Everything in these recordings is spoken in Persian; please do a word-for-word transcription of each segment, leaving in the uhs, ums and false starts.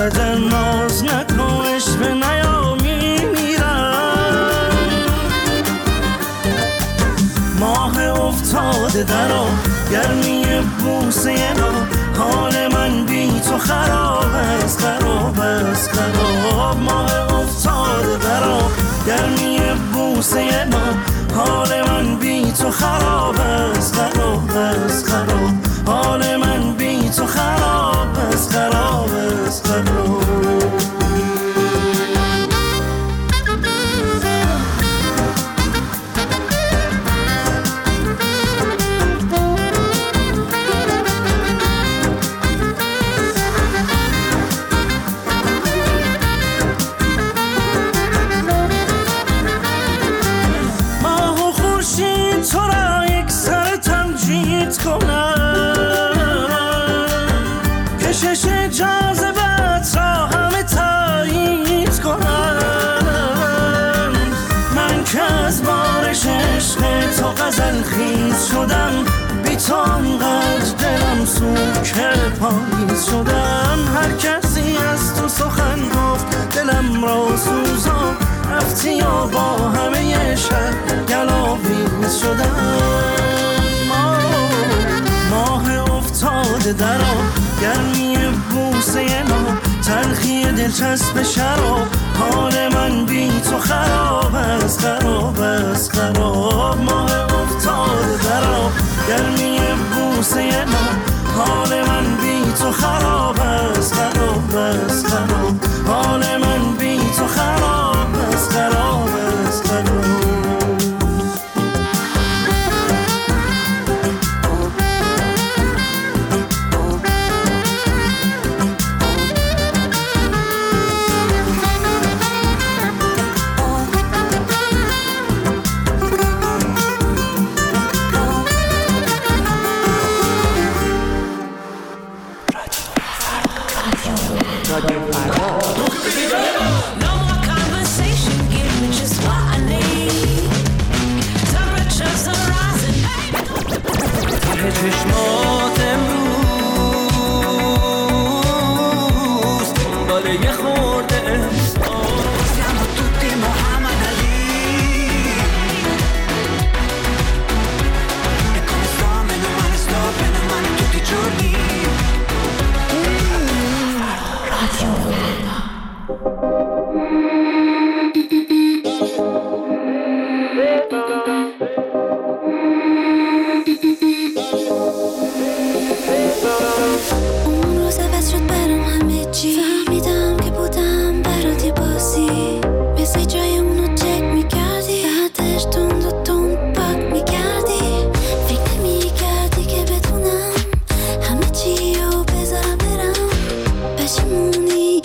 انقدر ناز نکن عشق نیا میمیرم. ماه افتاده درا گرمی بوسه را، حال من بی تو خراب است خراب است خراب. ماه افتاده درا گرمی بوسه را، حال من بی تو خراب است خراب است خراب. حال من بی تو خراب است خراب است خراب. کشش جاذبت را همه تایید کنم. من که از بارش عشق تو غزل خیز شدم، بی تو انقدر دلم سوک پاییز شدم. هر کسی از تو سخن گفت دلم را سوزان، رفتی و با همه شهر گلاویز شدم. ماه افتاده درا گرمی بوسه ما، تلخی دلچسب شراب، حال من بی تو خراب است خراب است خراب. ماه افتاده درا گرمی بوسه ما، حال من بی تو خراب است خراب است خراب. حال من بی تو خراب است خراب است خراب. چشمات امروز دنبال یه خورده احساس. Siamo tutti Muhammad Ali e come sto meno male sto bene male tutti i giorni. Radio Roma. اون روز عوض شد برام همه چی، فهمیدم که بودم برات یه بازی. مثل جای اونو چک میکردی، بعدش تند و تند پاک میکردی. فکر نمیکردی که بتونم همه چی رو بذارم برم. پشیمونی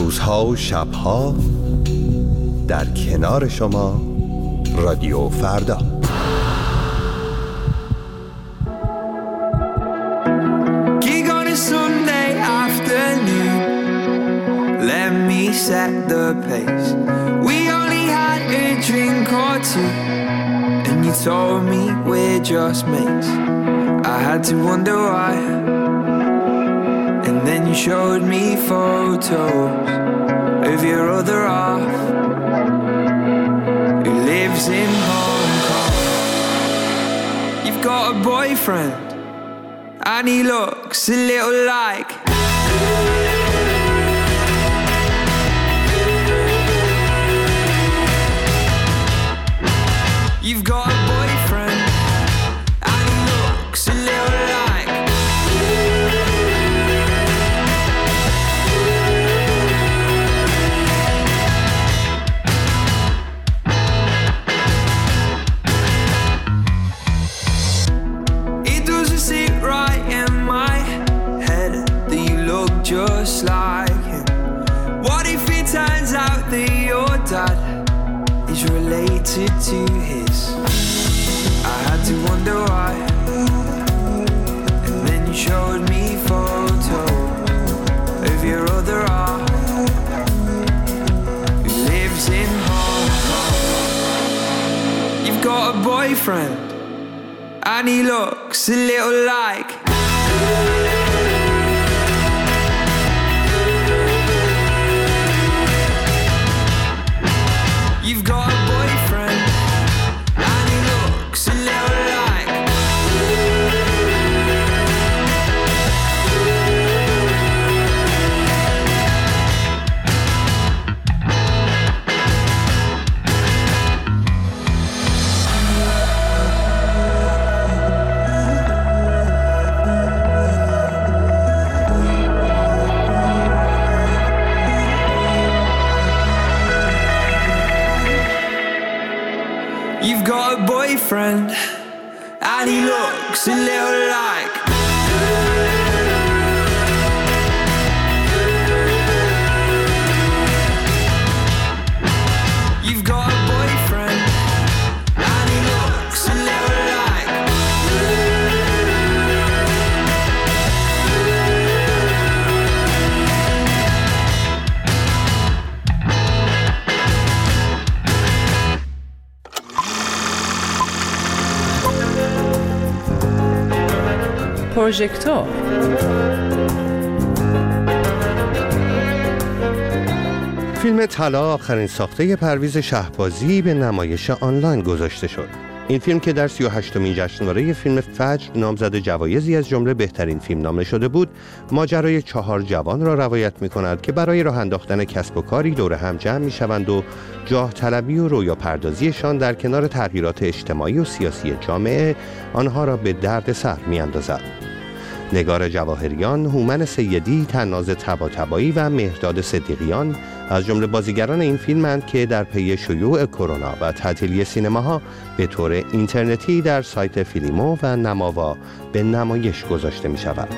روزها و شبها در کنار شما رادیو فردا. Gig on a Sunday afternoon, let me set the pace. We only had a drink or two, and you told me we're just mates. I had to wonder why, and then you showed me photos of your other half who lives in Hong Kong. You've got a boyfriend and he looks a little like You've got a boyfriend and he looks a little like It doesn't sit right in my head that you look just like him. What if it turns out that your dad is related to his? I had to wonder why, and then you showed me photos of your other half who lives in Hong Kong. You've got a boyfriend and he looks a little like You've got a boyfriend and he looks a little like You've got a boyfriend and he looks a little like You've got a boyfriend and he looks a little like پروژکتور. فیلم طلا آخرین ساخته پرویز شهبازی به نمایش آنلاین گذاشته شد. این فیلم که در سی و هشتمین جشنواره فیلم فجر نامزد جوایزی از جمله بهترین فیلم نامه شده بود، ماجرای چهار جوان را روایت می‌کند که برای راه انداختن کسب و کاری دور هم جمع می‌شوند و جاه طلبی و رویا پردازیشان در کنار تغییرات اجتماعی و سیاسی جامعه آنها را به درد سر می‌اندازد. نگار جواهریان، هومن سیدی، طناز طباطبایی و مهرداد صدیقیان از جمله بازیگران این فیلمند که در پی شیوع کرونا و تعطیلی سینماها به طور اینترنتی در سایت فیلیمو و نماوا به نمایش گذاشته می شود.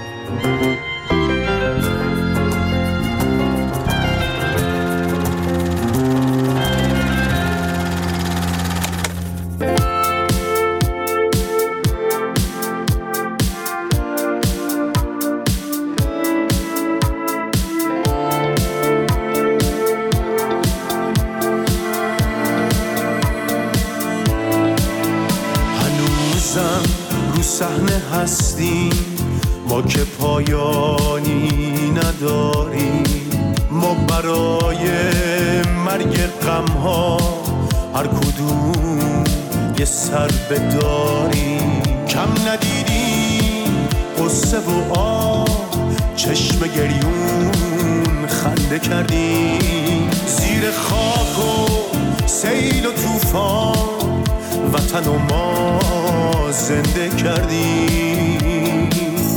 صحنه هستیم ما که پایانی نداریم، ما برای مرگ غمها هر کدوم یه سر بداریم. کم ندیدیم قصه و آه، چشم گریون خنده کردیم، زیر خاک و سیل و طوفان وطن و ما زنده کردیم.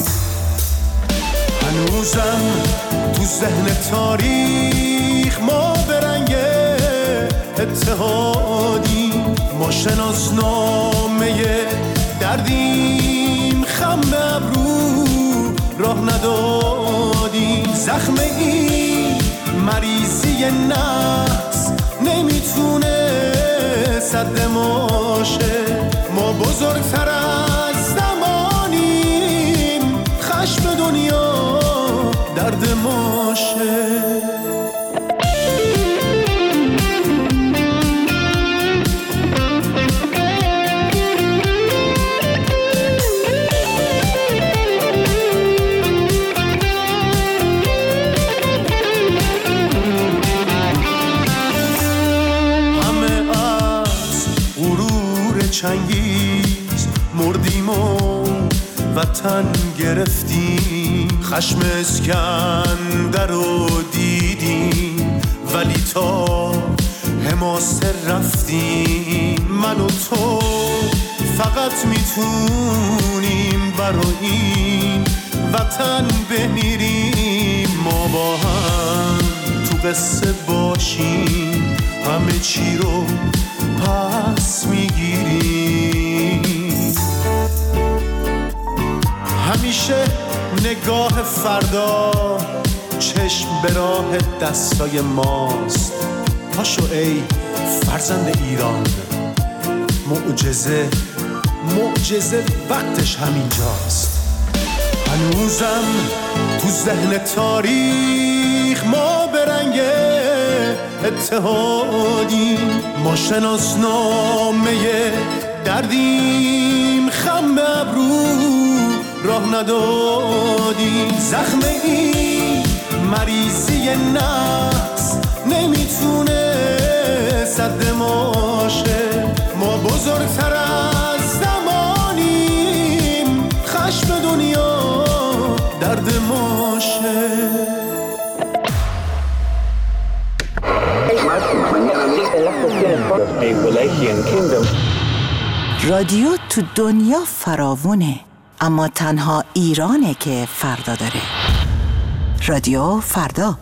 هنوزم تو ذهن تاریخ ما به رنگ اتحادی، ما شناسنامه دردیم، خم به ابرو راه ندادیم. زخم این مریضی نفس نمیتونه سد ماشه. ما بزرگتر از زمانیم، خشم دنیا درد ماشه. چنگیز مردیم و وطن گرفتیم، خشم اسکندر رو دیدیم ولی تا حماسه رفتیم. من و تو فقط میتونیم برای این وطن بمیریم. ما با هم تو قصه باشیم، همه چی رو پس میگیریم. همیشه نگاه فردا چشم به راه دستای ماست. پاشو ای فرزند ایران، معجزه معجزه وقتش همینجاست. هنوزم تو ذهن تاریخ ما به رنگ اتحادیم. ما شناسنامه دردیم، خم ابرو راه ندادیم. زخم این مریضی نفس نمیتونه سد ماشه. ما بزرگتر از زمانیم، خشم دنیا درد ماشه. رادیو تو دنیا فراوونه، اما تنها ایرانه که فردا داره. رادیو فردا.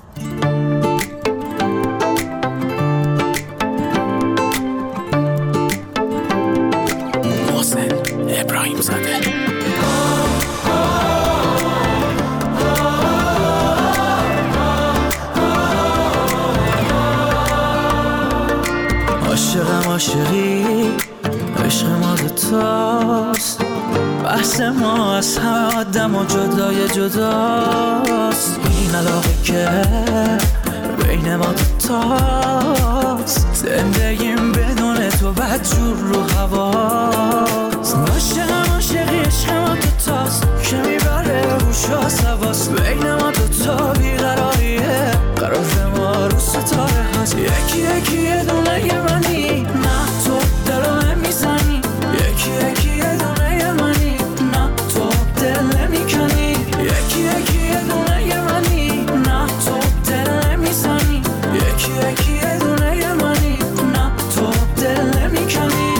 محسن ابراهیم زاده. عاشقم عاشقی، عشق ما دوتاست. بحث ما از همه آدم و جدای جداست. این علاقه که بین ما دوتاست، زندگیم بدون تو بدجور رو هواست. عاشقم عاشقی، عشق ما دوتاست که میبره روش و سواست. بین ما دوتا بیقراریه، قرار ما رو ستاره هست. یکی یکی یه دونه یه منی، نه تو دلو نمیزنی. یکی یکی یه دونه یه منی، نه تو دل نمیکنی. یکی یکی یه دونه یه منی، نه تو دل نمیزنی. یکی یکی یه دونه یه منی، نه تو دل نمیکنی.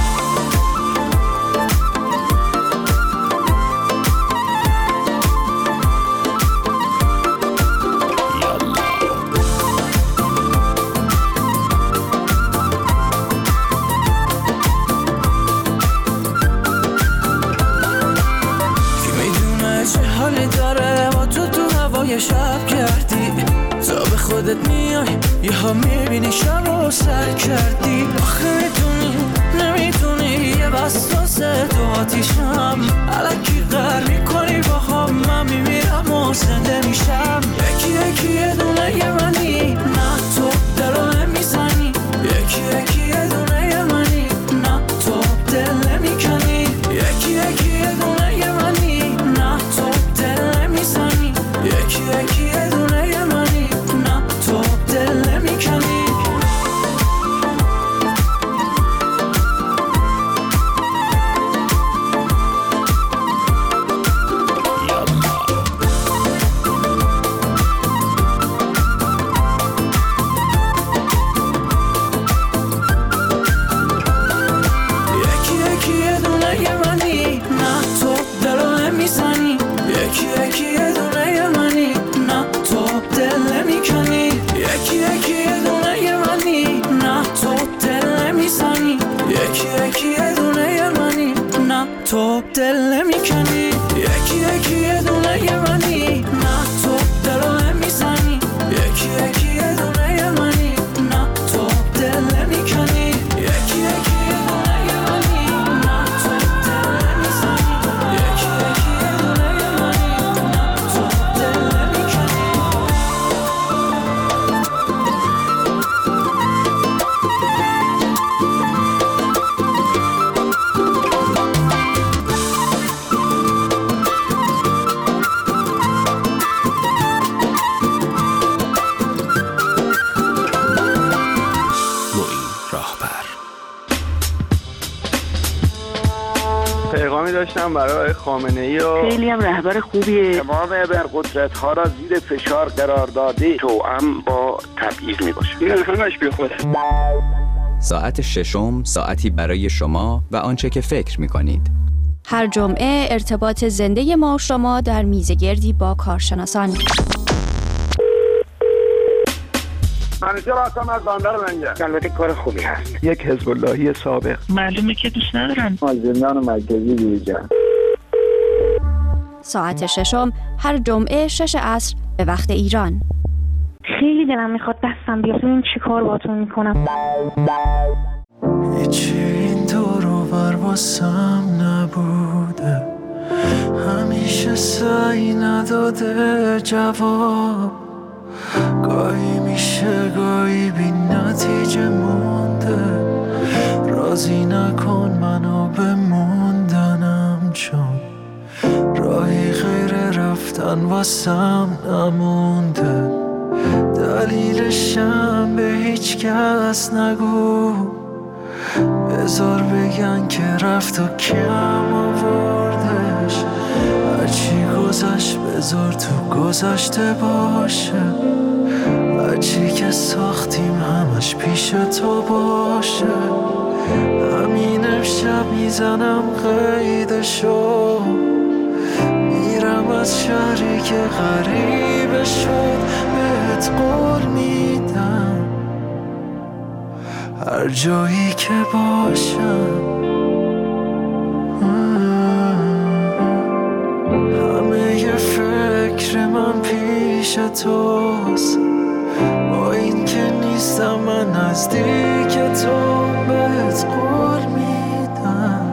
شب کردی تا به خودت میای، یه ها میبینی شب رو سر کردی. آخه میتونی نمیتونی، یه وسوسه تو آتیشم. الکی غر میکنی با هم، من میمیرم و زنده میشم. یکی یکی یه دونه یه منی، نه تو دلو نمیزنی. یکی یکی یه دونه یه منی، نه تو دل نمیکنی. یکی یکی یه دونه یه منی، نه تو دل نمیزنی. یکی یکی یه دونه یه منی، نه تو دل نمیکنی. یکی یکی یه دونه یه منی، نه تو دلو نمیزنی. یکی یکی یه دونه یه منی، نه تو دل نمیکنی. یکی یکی یه دونه یه منی، نه تو دل نمیزنی. یکی یکی یه دونه یه منی، نه تو دل نمیکنی. یکی یکی یه دونه یه منی، نه تو دلو نمیزنی. یکی یکی داشتم برای خامنه‌ای و خیلی هم رهبر خوبیه. تمام ابرقدرت‌ها را زیر فشار قرار داده، توأم با تبعیض میباشه. این همش بیخوده. ساعت ششم، ساعتی برای شما و آنچه که فکر می‌کنید. هر جمعه ارتباط زنده ما و شما در میزگردی با کارشناسان. منیجر هستم از بندر لنگر. البته کار خوبی هست. یک حزب اللهی سابق. معلومه که دوست ندارن. از زندان مرکزی دیجا. ساعت ششم هر جمعه شش عصر به وقت ایران. خیلی دلم میخواد دستم بیاد ببینم چی کار باهاتون میکنم. هیچی این دور و بر واسم نبوده، همیشه سعی نداده جواب، گاهی میشه گاهی بی نتیجه مونده، راضی نکن منو به موندنم، چون راهی غیر رفتن واسم نمونده، دلیلشم به هیچ کس نگو، بذار بگن که رفت و کم آوردش، هرچی گذشت بذار تو گذشته باشه، هرچی که ساختیم همش پیش تو باشه، همین امشب میزنم قیدشو، میرم از شهری که غریبه شد، بهت قول میدم هر جایی که باشم، همه ی فکر من پیش توست، با این که نیستم من نزدیک تو، بهت قول میدم.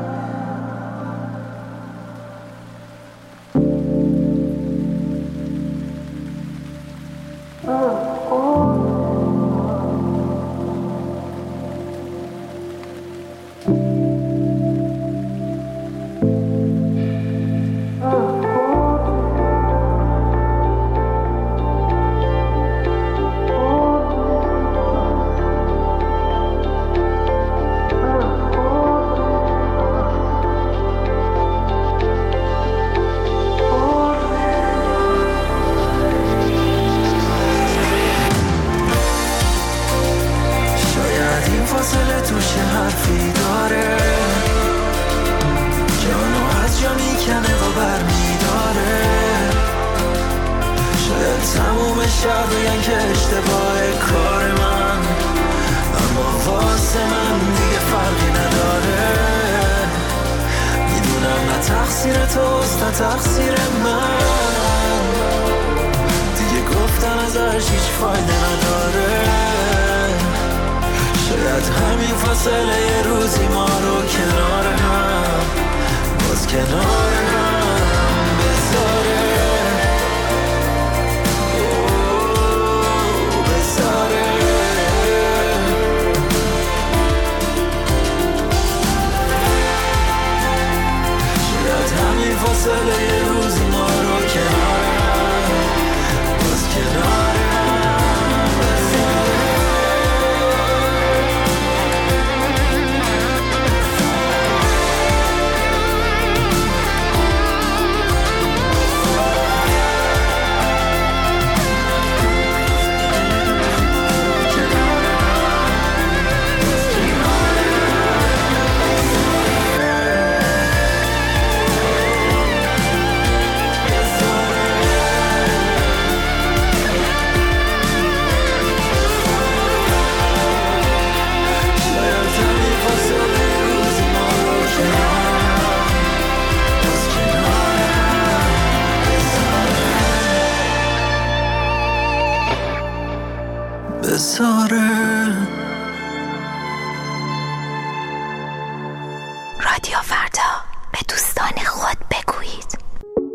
رادیو فردا، به دوستان خود بگویید.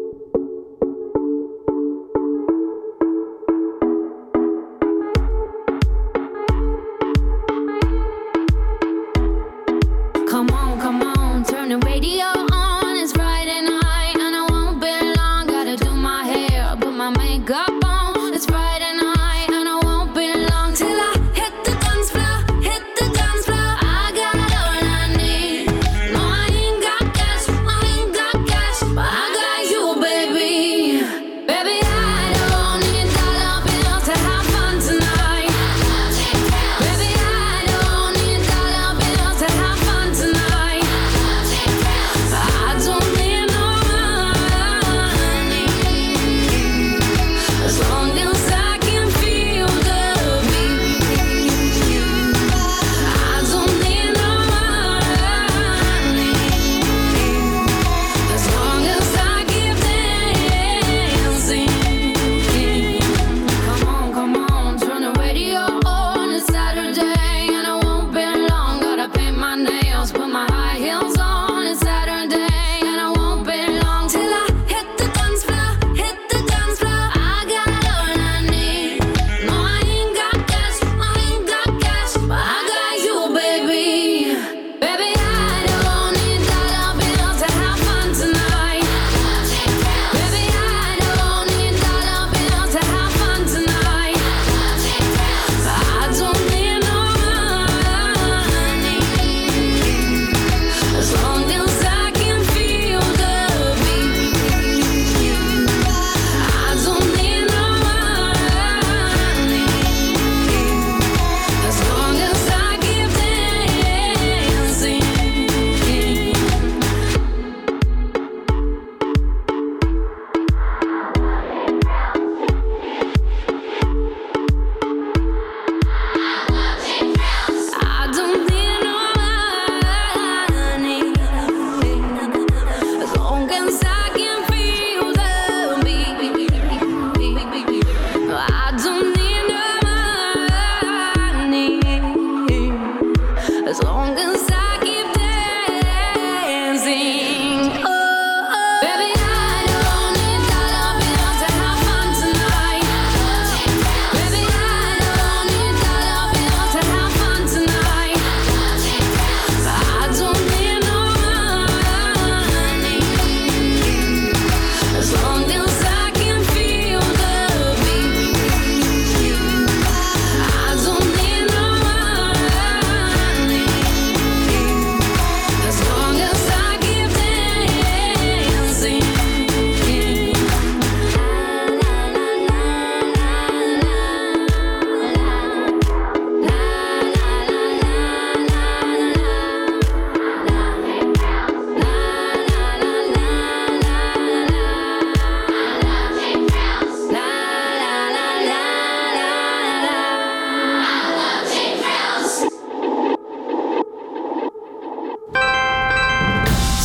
Come on, come on, turn the radio on. It's Friday night and I won't be long. Gotta do my hair, put my makeup on. It's Friday night and I won't be long till I hit the dance floor.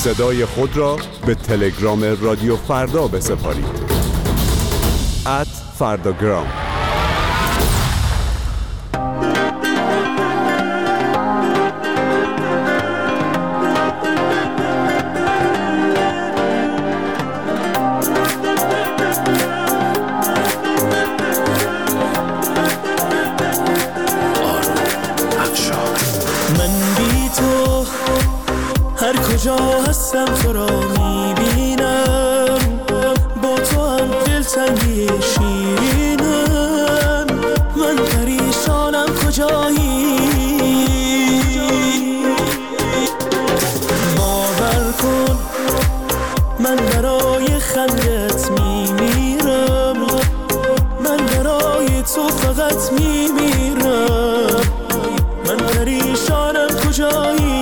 صدای خود را به تلگرام رادیو فردا بسپارید. ات فرداگرام. کجا هستم تو را میبینم، با تو هم دلتنگی شیرینم. من پریشانم کجایی، باور کن من برای خندت میمیرم، من برای تو فقط میمیرم. من پریشانم کجایی،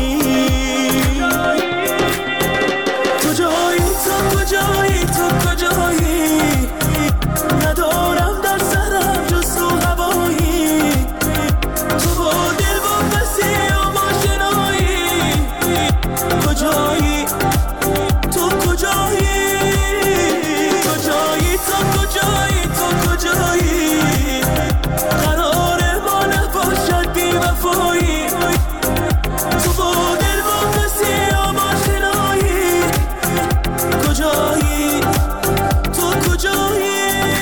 کجایی تو کجایی، ندارم در سرم جز تو هوایی. تو با دل با بسی و ماشنایی، کجایی تو کجایی، کجایی تو کجایی تو کجایی. قرار ما نباشد بی وفایی، تو با دل با بسی و ماشنایی، کجایی تو کجایی.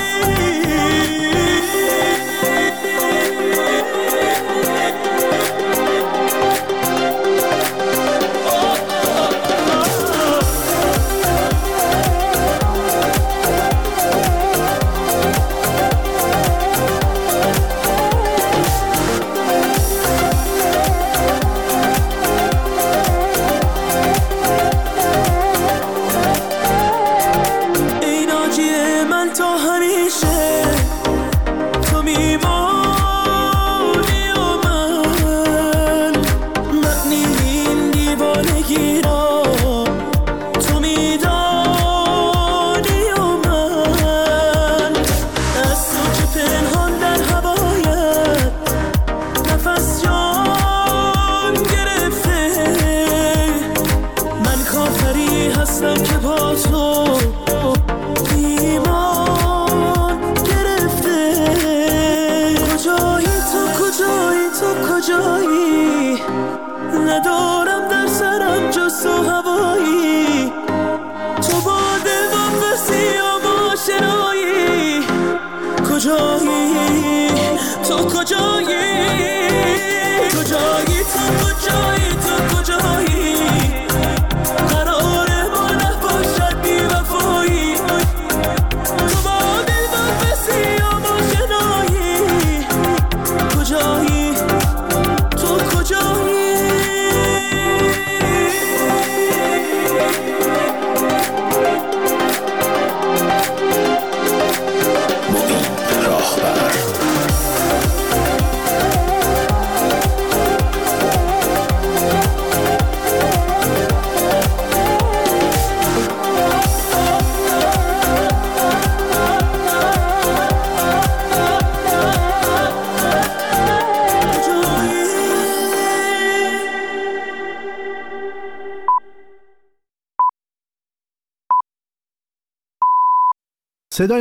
هستم که با تو ایمان گرفته. کجایی تو کجایی تو کجایی، ندارم در سرم جز تو هوایی. تو با دل با بسی و ماشنایی، کجایی تو کجایی، کجایی تو کجایی تو کجایی. صدای